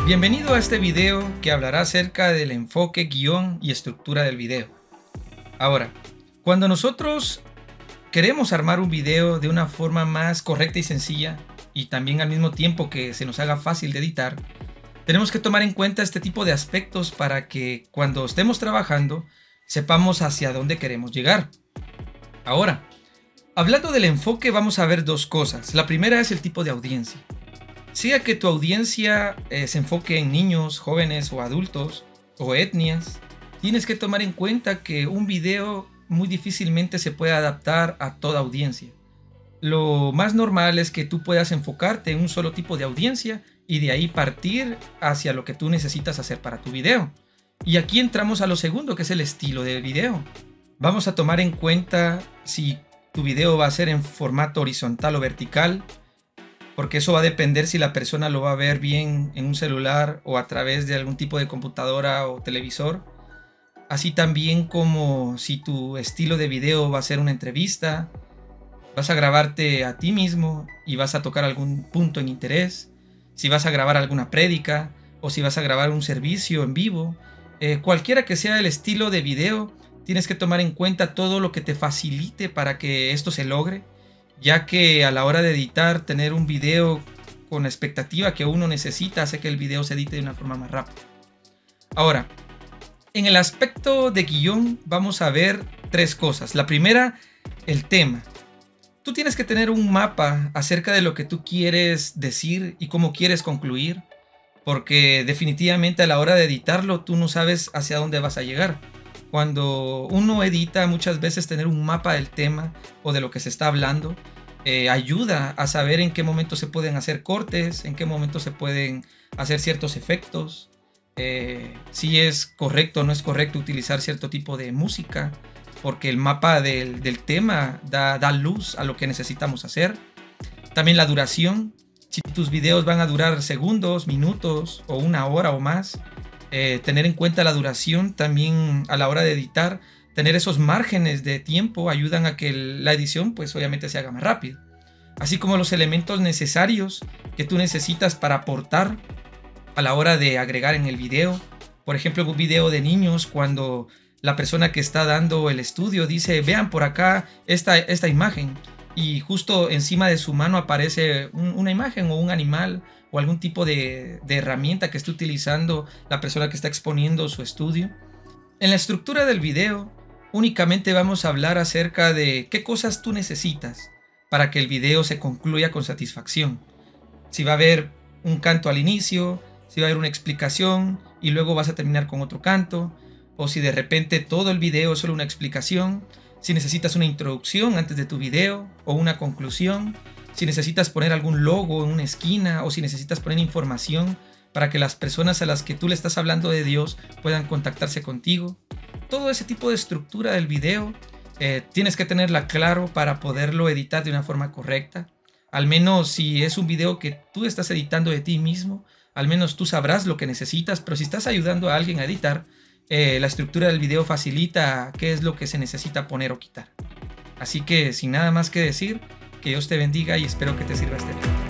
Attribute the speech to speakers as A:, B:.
A: Bienvenido a este video que hablará acerca del enfoque, guión y estructura del video. Ahora, cuando nosotros queremos armar un video de una forma más correcta y sencilla, y también al mismo tiempo que se nos haga fácil de editar, tenemos que tomar en cuenta este tipo de aspectos para que cuando estemos trabajando sepamos hacia dónde queremos llegar. Ahora, hablando del enfoque, vamos a ver dos cosas. La primera es el tipo de audiencia. Sea que tu audiencia se enfoque en niños, jóvenes o adultos o etnias, tienes que tomar en cuenta que un video muy difícilmente se puede adaptar a toda audiencia. Lo más normal es que tú puedas enfocarte en un solo tipo de audiencia y de ahí partir hacia lo que tú necesitas hacer para tu video. Y aquí entramos a lo segundo, que es el estilo del video. Vamos a tomar en cuenta si tu video va a ser en formato horizontal o vertical, porque eso va a depender si la persona lo va a ver bien en un celular o a través de algún tipo de computadora o televisor. Así también como si tu estilo de video va a ser una entrevista, vas a grabarte a ti mismo y vas a tocar algún punto en interés, si vas a grabar alguna prédica o si vas a grabar un servicio en vivo. Cualquiera que sea el estilo de video, tienes que tomar en cuenta todo lo que te facilite para que esto se logre, ya que a la hora de editar, tener un video con la expectativa que uno necesita hace que el video se edite de una forma más rápida. Ahora, en el aspecto de guión vamos a ver tres cosas. La primera, el tema. Tú tienes que tener un mapa acerca de lo que tú quieres decir y cómo quieres concluir, porque definitivamente a la hora de editarlo tú no sabes hacia dónde vas a llegar. Cuando uno edita, muchas veces tener un mapa del tema o de lo que se está hablando ayuda a saber en qué momento se pueden hacer cortes, en qué momento se pueden hacer ciertos efectos, si es correcto o no es correcto utilizar cierto tipo de música, porque el mapa del tema da luz a lo que necesitamos hacer. También la duración. Si tus videos van a durar segundos, minutos o una hora o más, tener en cuenta la duración también a la hora de editar. Tener esos márgenes de tiempo ayudan a que la edición pues obviamente se haga más rápido. Así como los elementos necesarios que tú necesitas para aportar a la hora de agregar en el video. Por ejemplo, en un video de niños, cuando la persona que está dando el estudio dice: vean por acá esta imagen, y justo encima de su mano aparece una imagen o un animal o algún tipo de herramienta que esté utilizando la persona que está exponiendo su estudio. En la estructura del video únicamente vamos a hablar acerca de qué cosas tú necesitas para que el video se concluya con satisfacción. Si va a haber un canto al inicio, si va a haber una explicación y luego vas a terminar con otro canto, o si de repente todo el video es solo una explicación, si necesitas una introducción antes de tu video o una conclusión, si necesitas poner algún logo en una esquina o si necesitas poner información para que las personas a las que tú le estás hablando de Dios puedan contactarse contigo. Todo ese tipo de estructura del video tienes que tenerla claro para poderlo editar de una forma correcta. Al menos si es un video que tú estás editando de ti mismo, al menos tú sabrás lo que necesitas, pero si estás ayudando a alguien a editar, la estructura del video facilita qué es lo que se necesita poner o quitar. Así que sin nada más que decir, que Dios te bendiga y espero que te sirva este video.